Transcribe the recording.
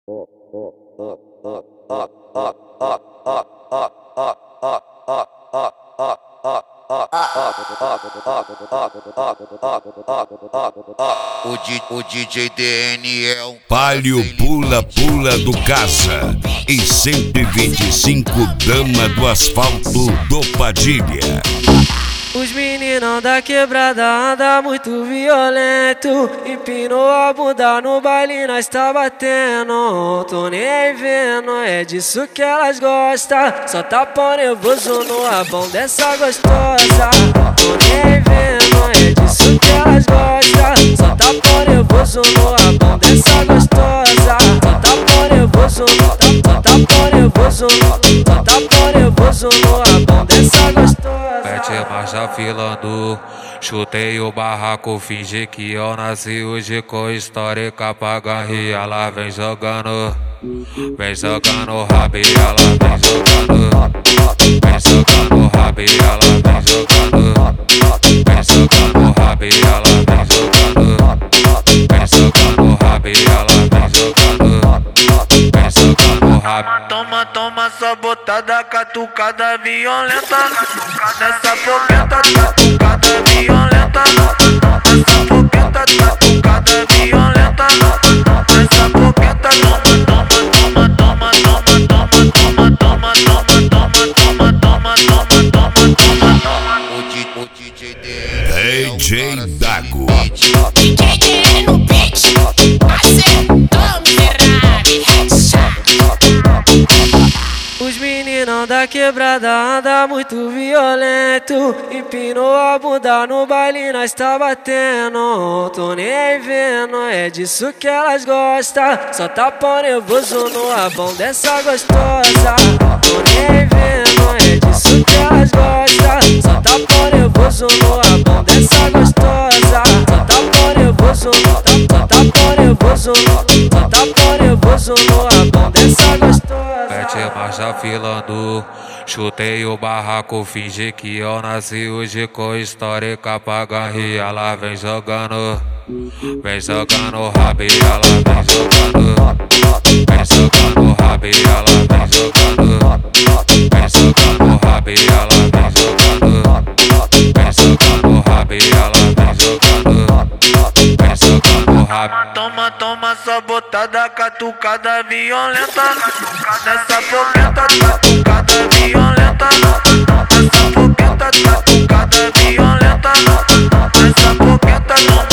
O DJ DN é um Palio pula do Casa e 125 Dama do Asfalto do Padilha. Os meninão da quebrada anda muito violento. Empinou a bunda no baile, nós tá batendo. Tô nem vendo, é disso que elas gostam. Só tá pau nervoso no rabão dessa gostosa. Tô nem vendo, é disso que elas gostam. Só tá pau nervoso no rabão dessa gostosa. Só tá pau nervoso, só tá pau nervoso, só tá pau nervoso no rabão dessa gostosa. Mete marcha filando, chutei o barraco, fingi que eu nasci hoje com histórica pra garre. Ela vem jogando rabi, ela vem jogando rabi, ela vem jogando rabi, ela vem jogando rabi, ela vem jogando rabi. Toma só botada, catucada violenta. Nessa fogueta, catucada violenta. Nessa fogueta, catucada violenta. Nessa fogueta, toma. o DJ DJ Dago. DJ DN no beat, acertou miserável, headshot. Os meninão da quebrada anda muito violento. Empinou a bunda no baile, nós tá batendo. Tô nem vendo, é disso que elas gostam. Só tá pau nervoso no rabão dessa gostosa. Tô nem vendo, é disso que elas gostam. Só tá pau nervoso no rabão dessa gostosa. Só tá pau nervoso, só tá pau nervoso, só tá pau nervoso no rabão dessa gostosa. Mete marcha filando, chutei o barraco, fingi que eu nasci hoje com histórica pra garre. Ela vem jogando rabi, ela vem jogando rabi, ela vem jogando rabi, ela vem jogando rabi, ela vem jogando rabi. Toma só botada, catucada violenta. Nessa fogueta, catucada violenta. Nessa fogueta, catucada violenta. Nessa fogueta,